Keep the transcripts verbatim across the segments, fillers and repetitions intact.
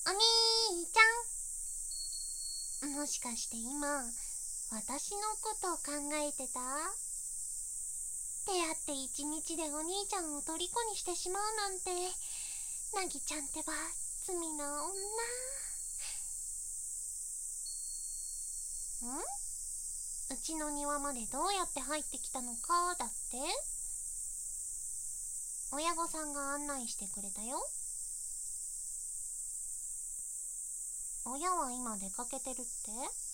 お兄ちゃん、もしかして今私のことを考えてた？出会って一日でお兄ちゃんを虜にしてしまうなんて、なぎちゃんってば罪な女。ん？うちの庭までどうやって入ってきたのかだって？親御さんが案内してくれたよ。親は今出かけてるって？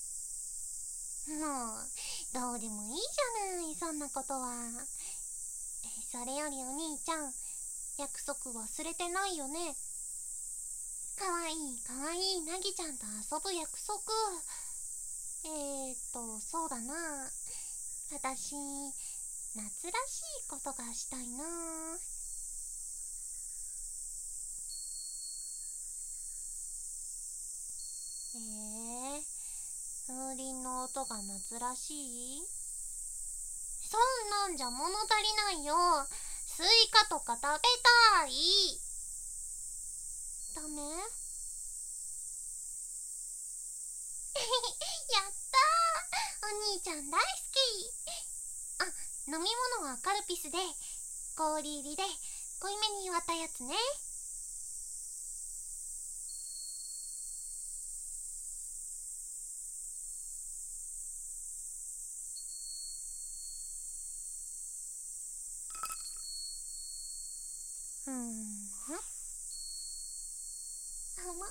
もうどうでもいいじゃない、そんなことは。それよりお兄ちゃん、約束忘れてないよね？かわいいかわいいなぎちゃんと遊ぶ約束。えーっとそうだな、私夏らしいことがしたいな。えー、風鈴の音が夏らしい？そんなんじゃ物足りないよ。スイカとか食べたい。ダメ？やったー、お兄ちゃん大好き。あ、飲み物はカルピスで、氷入りで濃いめに割ったやつね。うーん、甘っ。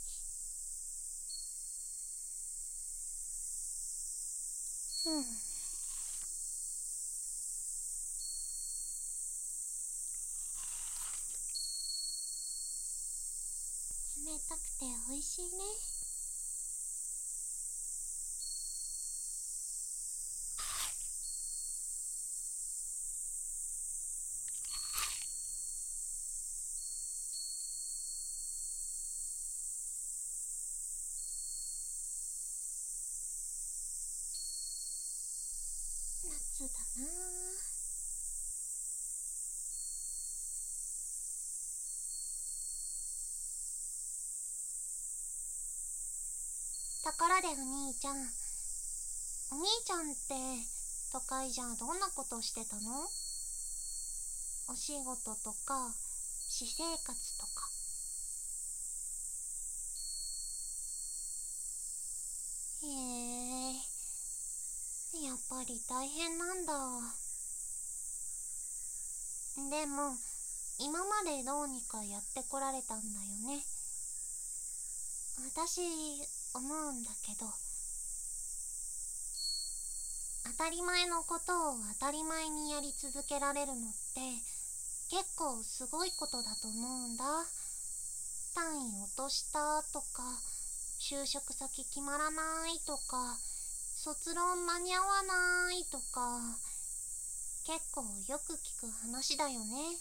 うん、冷たくて美味しいね。夏だな。ところでお兄ちゃん、お兄ちゃんって都会じゃどんなことしてたの？お仕事とか私生活とか。へえ、やっぱり大変なんだ。でも今までどうにかやってこられたんだよね。私思うんだけど、当たり前のことを当たり前にやり続けられるのって結構すごいことだと思うんだ。単位落としたとか、就職先決まらないとか、卒論間に合わないとか、結構よく聞く話だよね。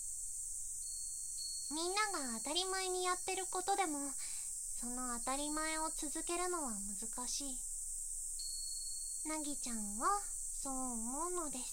みんなが当たり前にやってることでも、その当たり前を続けるのは難しい。なぎちゃんはそう思うのです。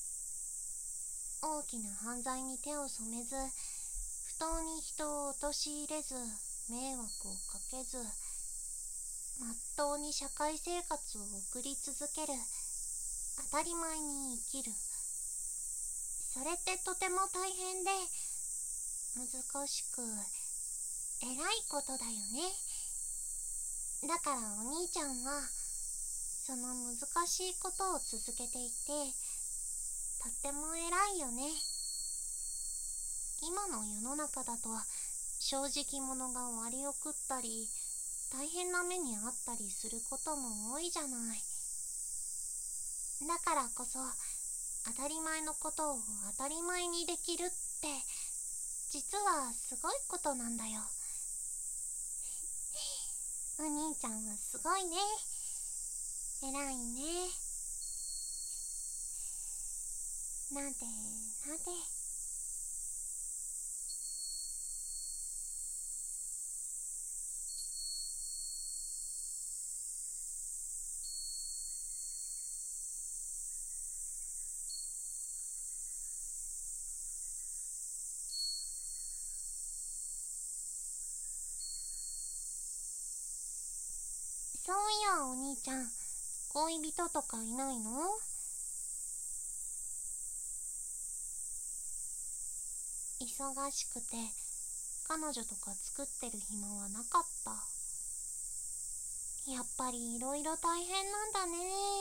大きな犯罪に手を染めず、不当に人を陥れず、迷惑をかけず、まっとうに社会生活を送り続ける、当たり前に生きる。それってとても大変で難しく偉いことだよね。だからお兄ちゃんはその難しいことを続けていて、とっても偉いよね。今の世の中だと正直者が割り送ったり、大変な目にあったりすることも多いじゃない。だからこそ当たり前のことを当たり前にできるって実はすごいことなんだよ。お兄ちゃんはすごいね。偉いね。なでなで。 そういやお兄ちゃん、恋人とかいないの？忙しくて彼女とか作ってる暇はなかった。やっぱりいろいろ大変なんだね。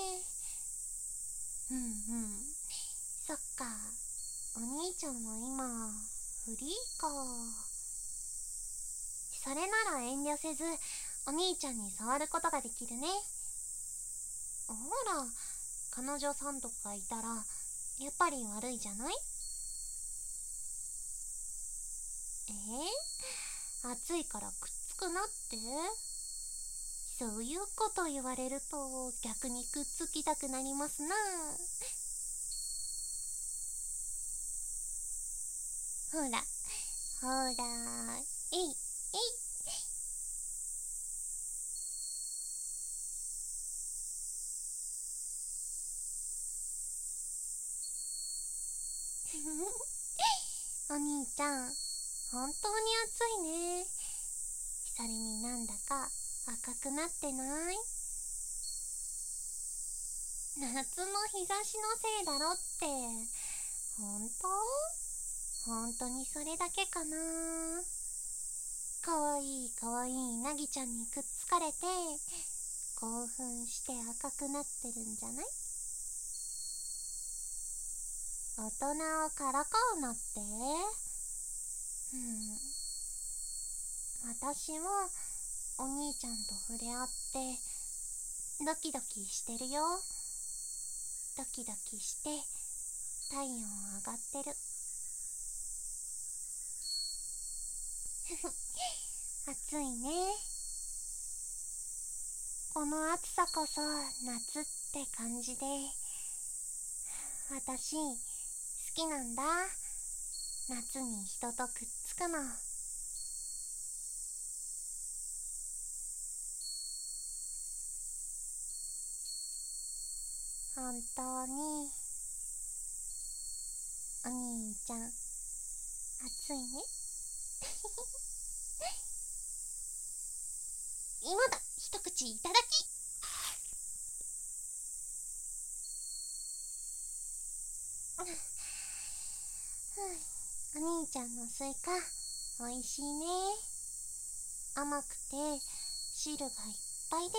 うんうん、そっか。お兄ちゃんは今フリーか。それなら遠慮せずお兄ちゃんに触ることができるね。ほら、彼女さんとかいたらやっぱり悪いじゃない？えー、暑いからくっつくなって？そういうこと言われると逆にくっつきたくなりますな。ほらほら、えいえい。お兄ちゃん、本当に暑いね。それになんだか赤くなってない？夏の日差しのせいだろって。本当？本当にそれだけかな。かわいいかわいいなぎちゃんにくっつかれて興奮して赤くなってるんじゃない？大人をからかうなって。うん、私はお兄ちゃんと触れ合ってドキドキしてるよ。ドキドキして体温上がってる。暑いね。この暑さこそ夏って感じで、私好きなんだ。夏に人とくっつくの。本当にお兄ちゃん暑いね。今だ、一口いただき。お兄ちゃんのスイカおいしいね。甘くて汁がいっぱいで。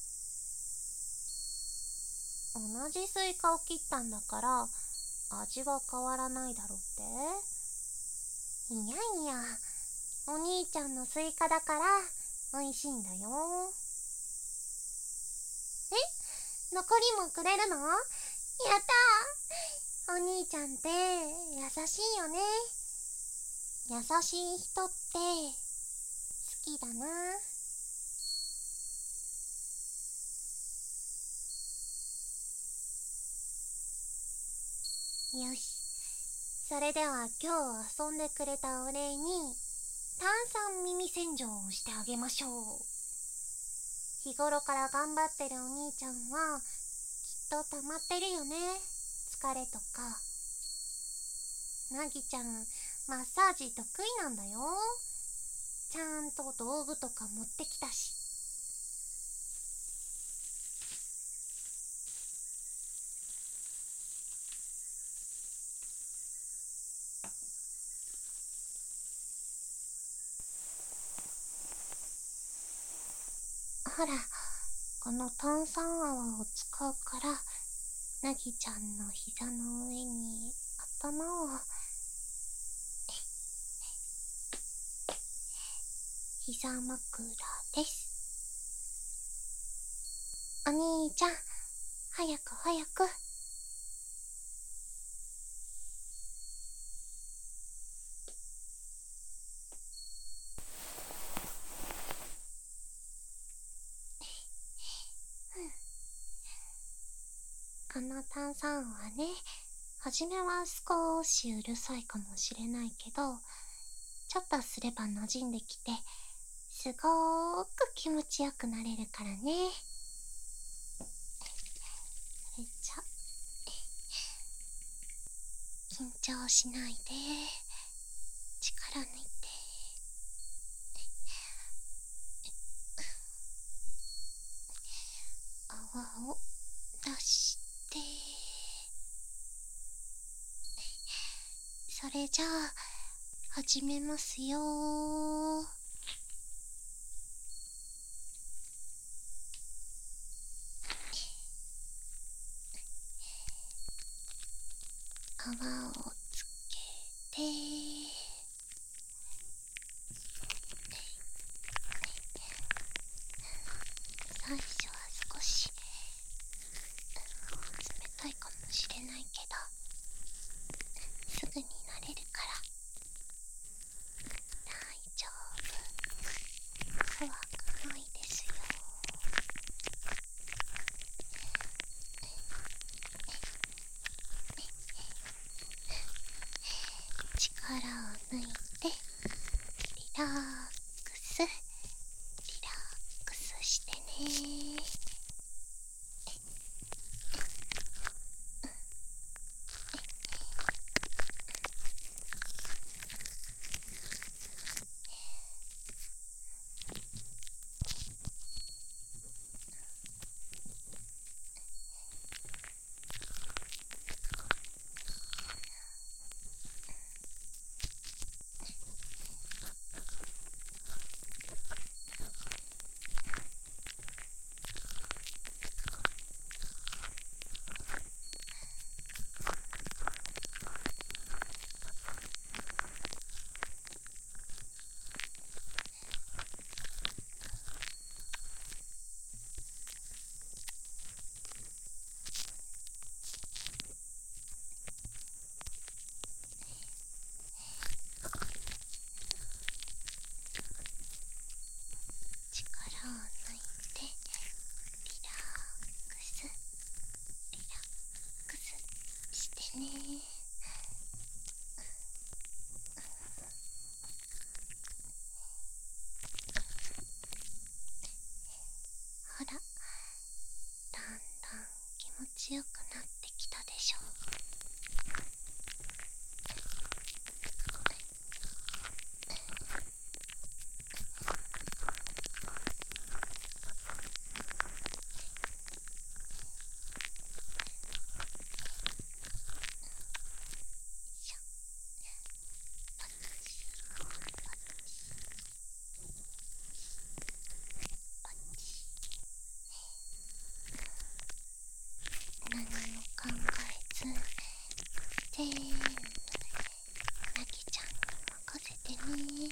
同じスイカを切ったんだから味は変わらないだろって？いやいや、お兄ちゃんのスイカだから美味しいんだよ。え、残りもくれるの？やったー。お兄ちゃんって優しいよね。優しい人って好きだな。よし、それでは今日遊んでくれたお礼に炭酸耳洗浄をしてあげましょう。日頃から頑張ってるお兄ちゃんはきっと溜まってるよね、疲れとか。なぎちゃんマッサージ得意なんだよ。ちゃんと道具とか持ってきたし。ほら、この炭酸泡を使うからなぎちゃんの膝の上に頭を。膝枕です。お兄ちゃん、早く早く。この炭酸はね、はじめは少しうるさいかもしれないけど、ちょっとすれば馴染んできて、すごーく気持ちよくなれるからね。それじゃ、緊張しないで、力抜いて。 泡を出して、それじゃあ始めますよー。泡をつけて、最初は少し冷たいかもしれないけど、すぐに慣れるから大丈夫。怖くないですよ。力を抜いてリラックス、リラックスしてね。力を抜いてリラックス、リラックスしてね。ほら、だんだん気持ちよくなってきたでしょ。何も考えず全部なぎちゃんに任せてね。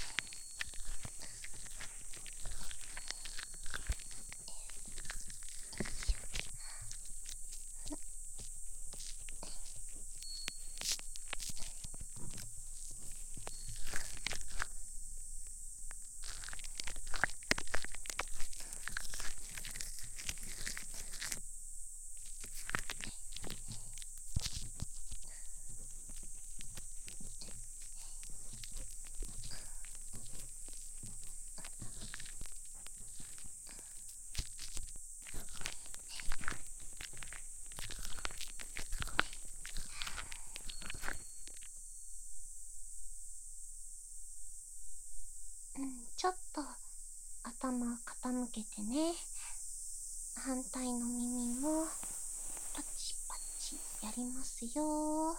うん、ちょっと頭傾けてね。反対の耳もパチパチやりますよ。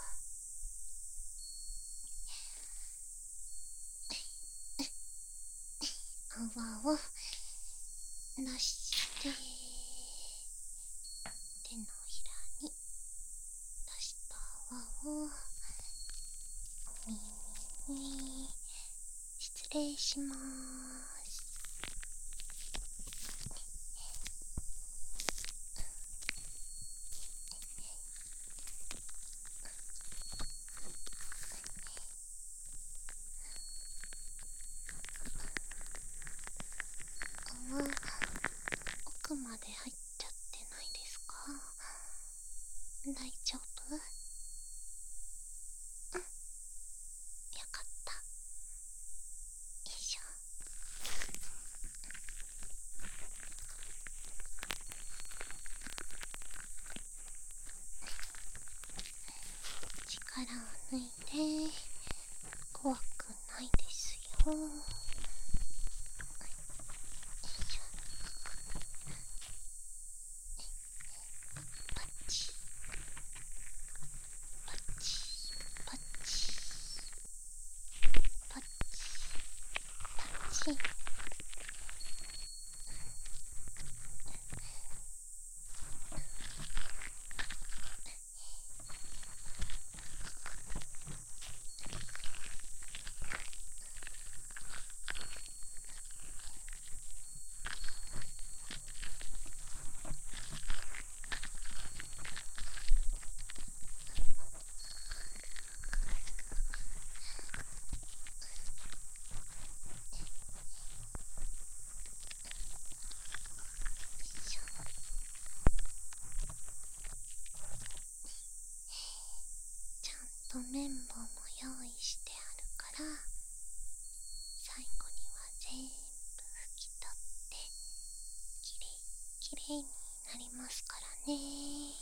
泡を出して手のひらに出した泡を耳に失礼します。泡奥まで入っちゃってないですか？大丈夫？うん、よかった。よいしょ。力を抜いて、怖くないですよ。よきれいになりますからね。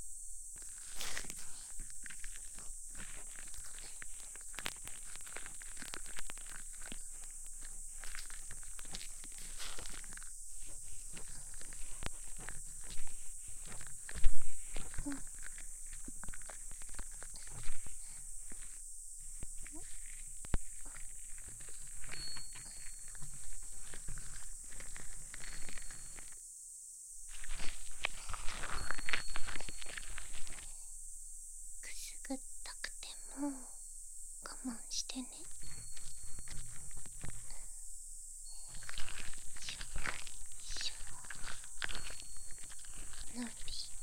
くすぐったくても我慢してね。ぬりぬり。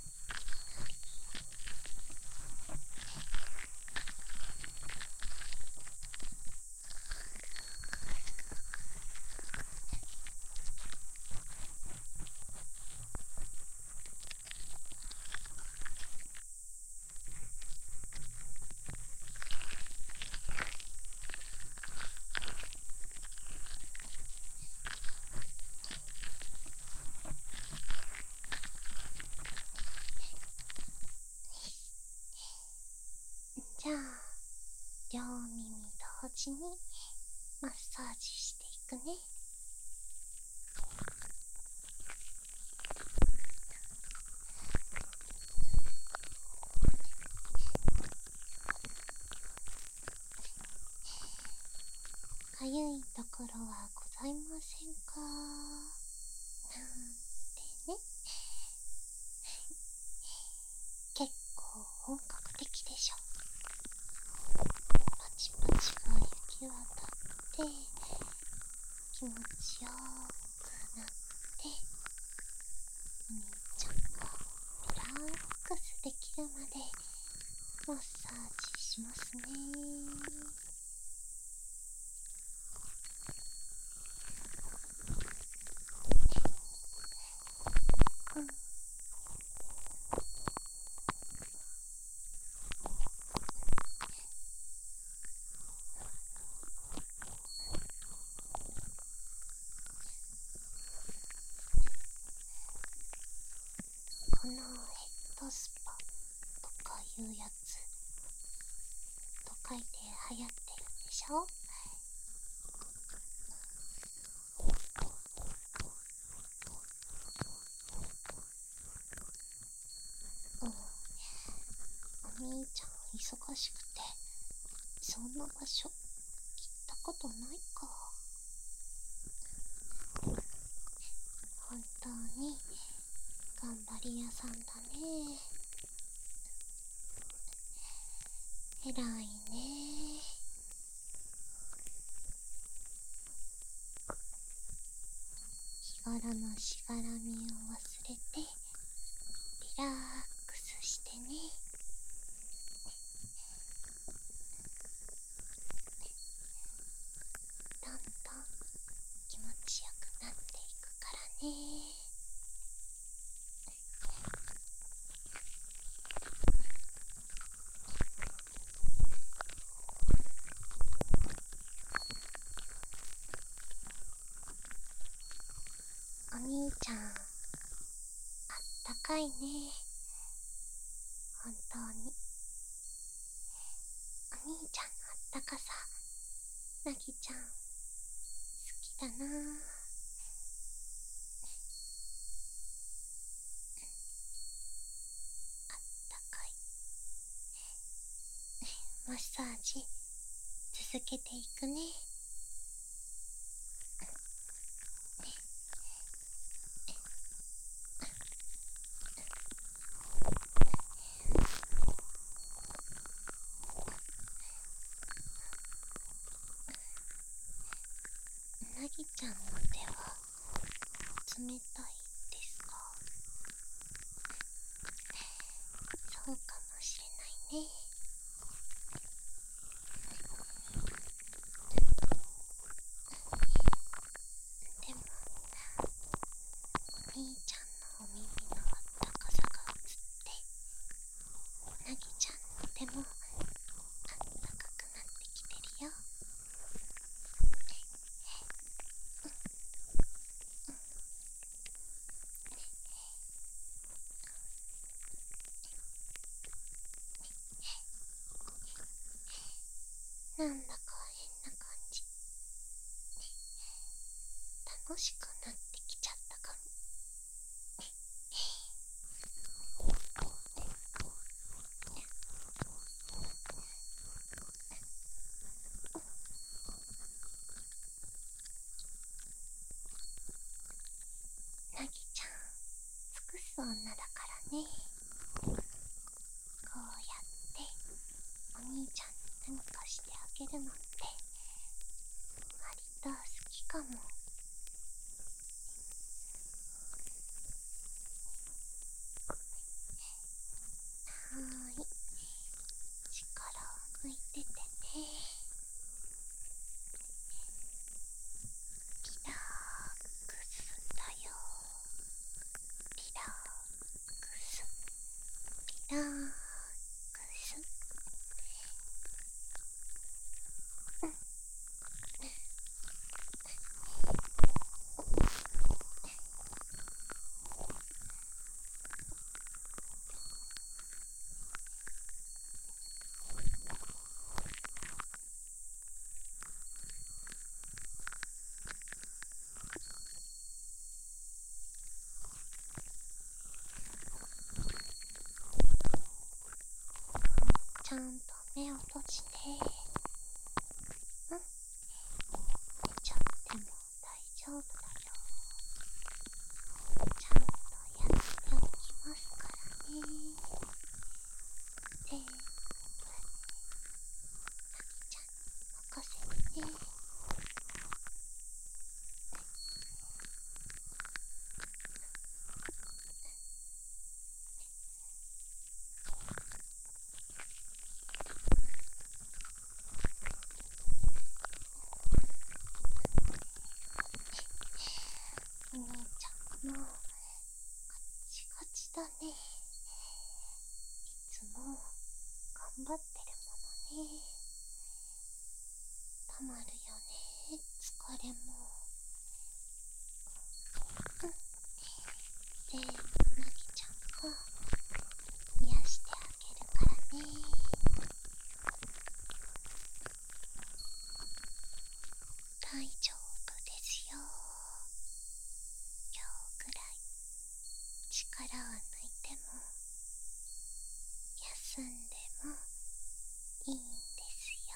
じゃあ両耳同時にマッサージしていくね。かゆいところはございませんかなんてね。結構本格的でしょ。パチパチが行き渡って気持ちよくなって、お兄ちゃんがリラックスできるまでマッサージしますね。うん。このヘッドスパとかいうやつと書いて流行ってるんでしょ。うん。お兄ちゃん忙しくてそんな場所行ったことないか。本当に頑張り屋さんだね。えらいね。日頃のしがらみを忘れてリラックスしてね。どんどん気持ちよくなっていくからね。お兄ちゃんあったかいね。本当にお兄ちゃんのあったかさなぎちゃん好きだな。あったかいマッサージ続けていくね。なぎちゃんの手は冷たいですか。そうかもしれないね。でもお兄ちゃんのお耳のあったかさが移ってなぎちゃんの手もあったかくなってきてるよ。 欲しくなってきちゃったかも。なぎちゃん、尽くす女だからね。こうやってお兄ちゃんに何かしてあげるのって割と好きかも。はーい、力を抜いててね。リラックスだよ。リラックス、リラックス。ちゃんと目を閉じて。うん、寝ちゃっても大丈夫だよ。ちゃんとやっておきますからね。全部なぎちゃんに任せてね。お姉ちゃんもカチカチだね。いつも頑張ってるものね。たまるよね、疲れも。うん、全部なぎちゃんが癒してあげるからね。大丈夫ですよ。今日くらい力を抜いても休んでもいいんですよ。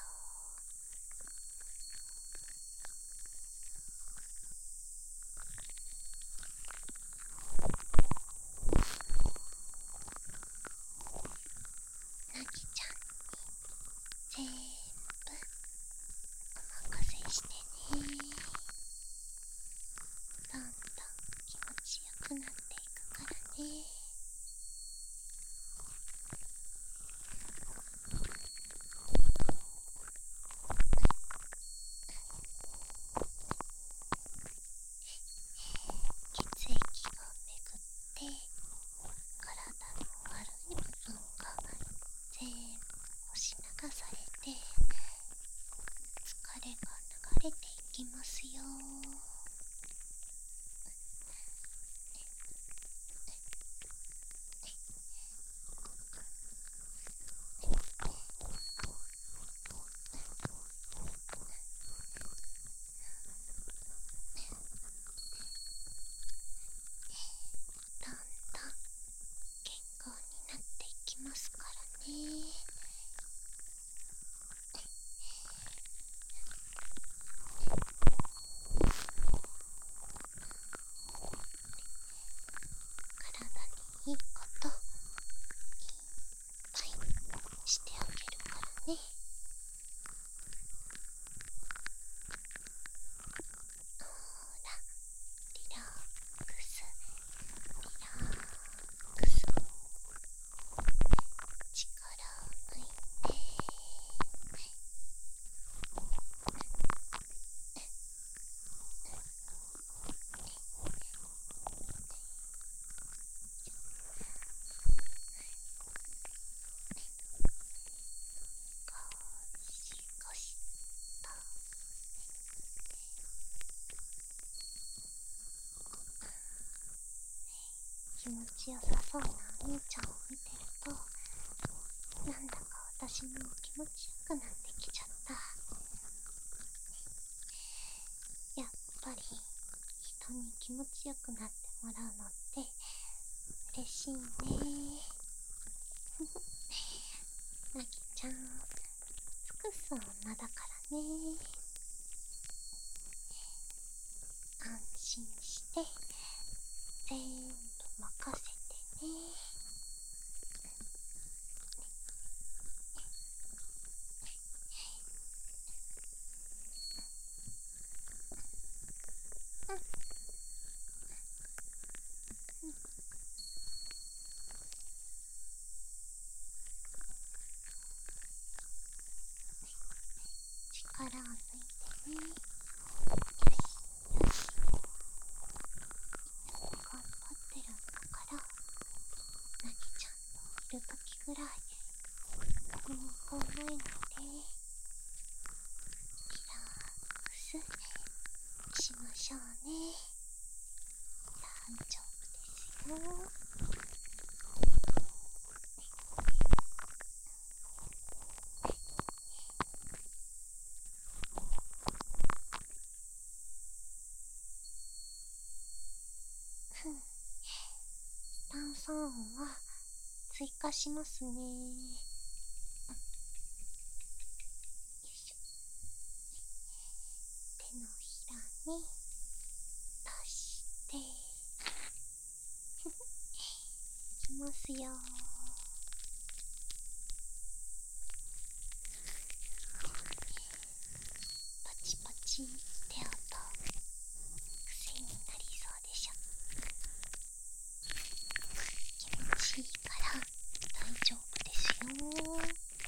なぎちゃんに全部お任せしてね。どんどん気持ちよくなっていくからね。血液が巡って体の悪い部分が全部押し流されて疲れが流れていきますよ。どんどん健康になっていきますからね。体にいいこといっぱいしてあげるからね。ほら、リラックス、リラックス。力を抜いて。ゴシゴシと。気持ちよさそうなお兄ちゃんを見てるとなんだか私も気持ちよくなってきちゃった。やっぱり一気持ちよくなってもらうのって嬉しいね。なぎちゃん、尽くす女だからね。安心して全部任せてね。力を抜いてね。よしよし。頑張ってるんだから、なぎちゃんといるときぐらい何も考えないでリラックスしましょうね。大丈夫ですよ。炭酸音は追加しますね。よいしょ。手のひらに出していきますよ。パチパチって音、癖になりそうでしょ。気持ちいいから大丈夫ですよ。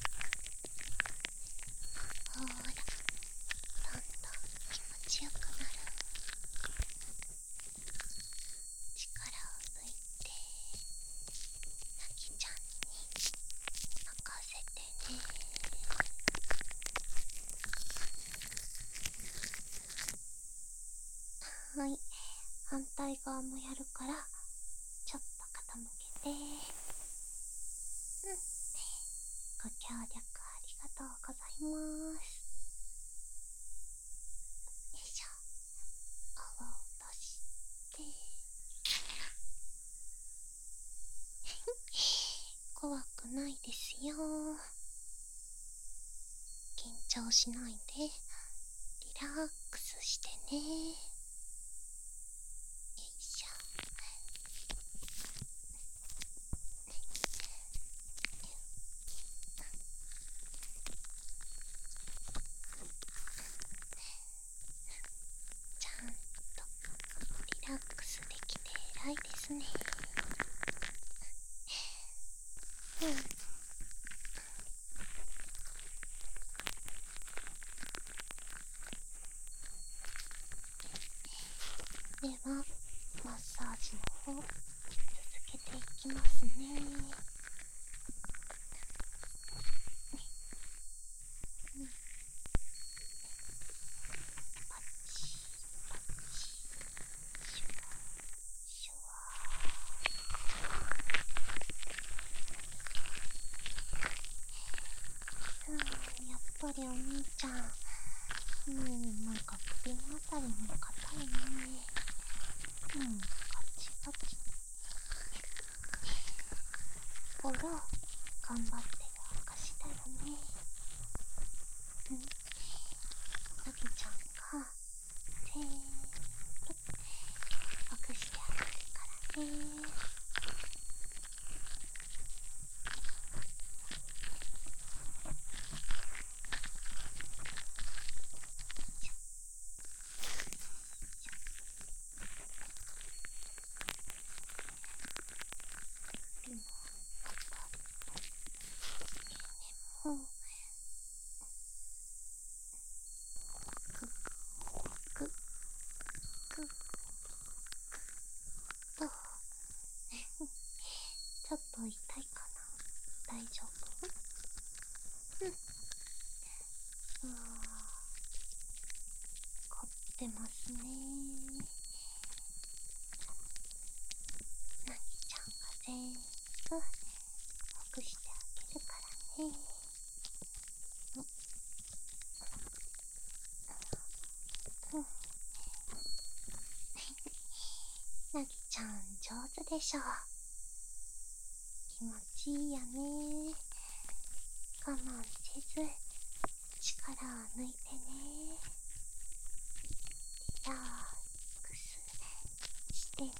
ほら、どんどん気持ちよくなる。力を抜いてなぎちゃんに任せてね。はい、反対側もやるからちょっと傾けて。うん、ご協力ありがとうございます。よいしょ。泡を出して怖くないですよ。緊張しないでリラックスしてね。よいしょ。ちゃんとリラックスできて偉いですね。うん。ではマッサージの方続けていきますね。うん、パチパチシュワシュワ。うん、やっぱりお兄ちゃん、うん、なんか首のあたりも硬いね。うん、カチカチ。ほら、頑張ってる証だよね。うん、なぎちゃんが全部ほぐしてあげるからね。でももうグッグッグッとちょっと痛いかな。大丈夫？うん。あー、凝ってますね。なぎちゃんが全部ほぐしてあげるからね。うん、 でしょ。気持ちいいよね。我慢せず力を抜いてね。リラックスしてね。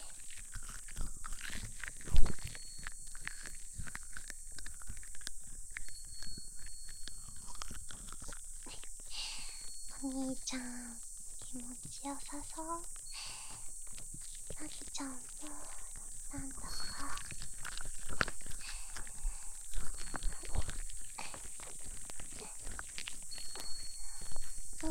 お兄ちゃん気持ちよさそう。なぎちゃんもなんだかうん、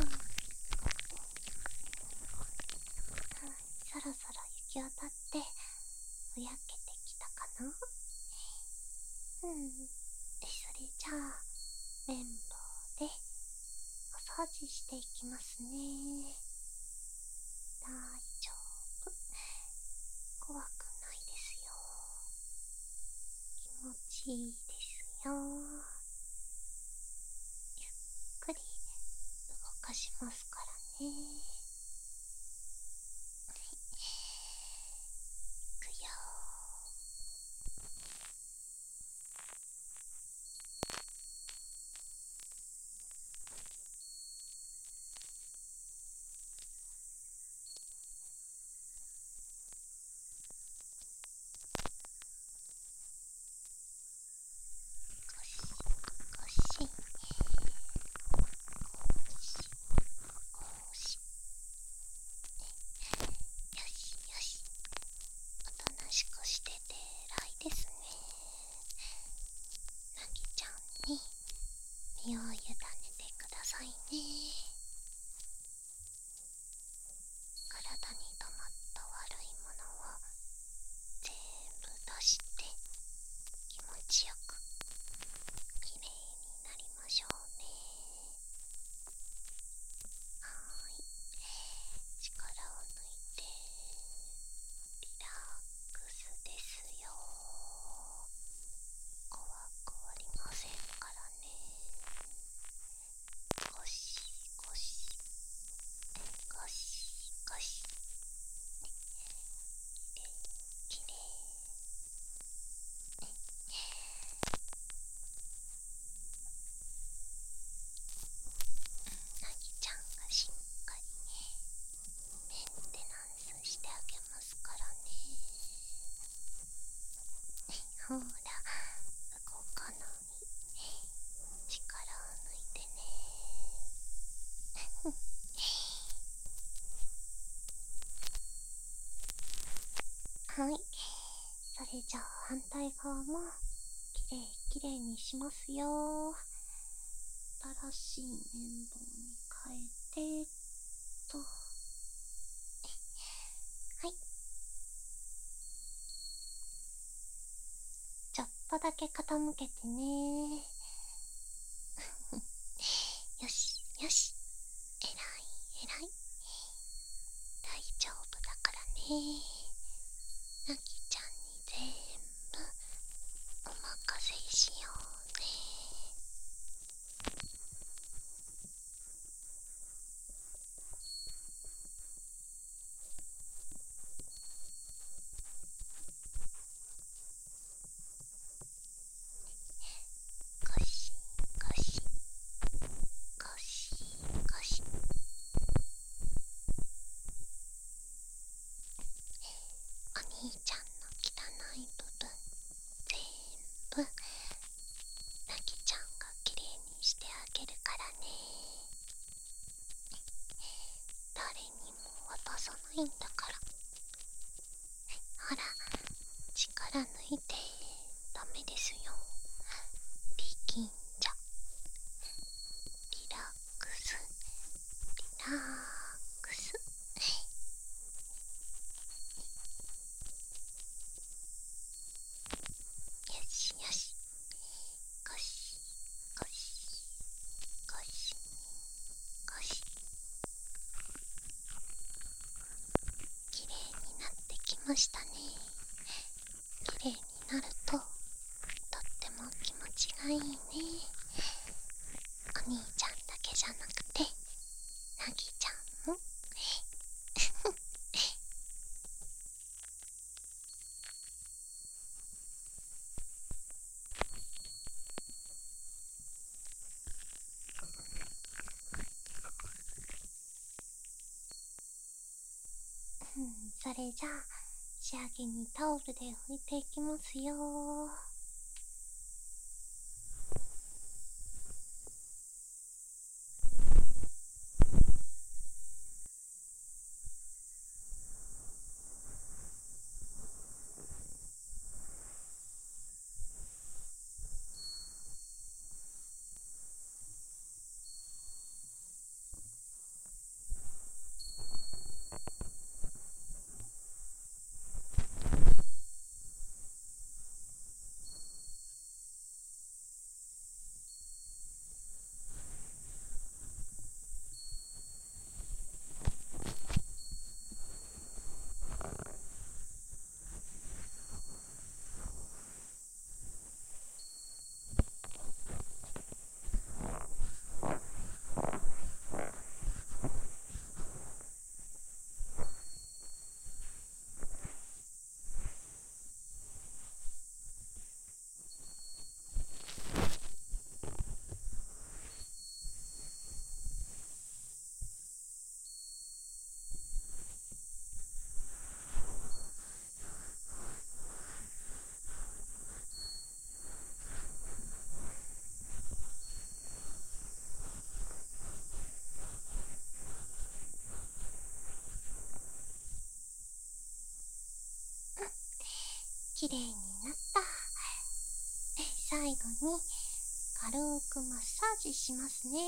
そろそろ行き渡ってふやけてきたかな。うん、それじゃあ綿棒でお掃除していきますね。大丈夫、怖くないですよ。気持ちいいですよ。ゆっくり動かしますからね。いくよ。ゴシゴシゴシゴシ。よしよし、おとなしくしてて偉いですね。なぎちゃんに身を委ねてくださいね。体に溜まった悪いものを全部出して気持ちよくきれいになりましょうね。はーい、力を抜いてリラックスですよ。怖くありませんからね。ゴシゴシゴシゴシ、きれいきれい。なぎちゃんがしっかりメンテナンスしてあげますからね。ほら、動かない。力を抜いてね。はい、それじゃあ反対側もきれいきれいにしますよ。新しい綿棒に変えてと。はい、ちょっとだけ傾けてね。よしよし、えらいえらい、大丈夫だからね。なぎちゃんに全部お任せしようね。ゴシゴシゴシゴシ。お兄ちゃんの汚い部分全部なぎちゃんがきれいにしてあげるからね。誰にも渡さないんだから。ほら、力抜いてダメですよ。力んじゃ。リラックスリラックス。よしよし、ゴシゴシゴシゴシ。きれいになってきましたね。きれいになるととっても気持ちがいいね。お兄ちゃんだけじゃなくてなぎちゃんもそれじゃあ仕上げにタオルで拭いていきますよー。きれいになった。最後に軽くマッサージしますね。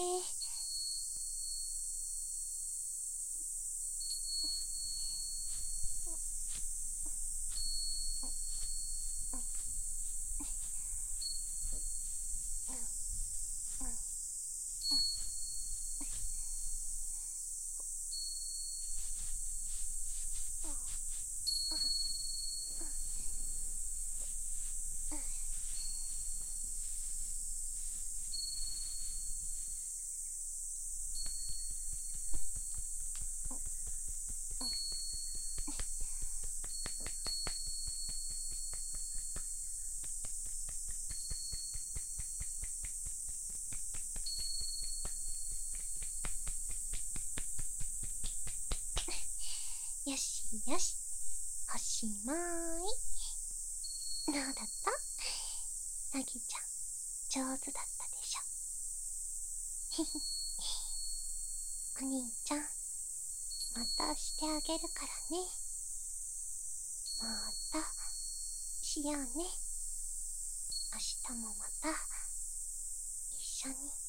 よしよし、おしまい。どうだった？なぎちゃん、上手だったでしょ。お兄ちゃん、またしてあげるからね。またしようね。明日もまた一緒に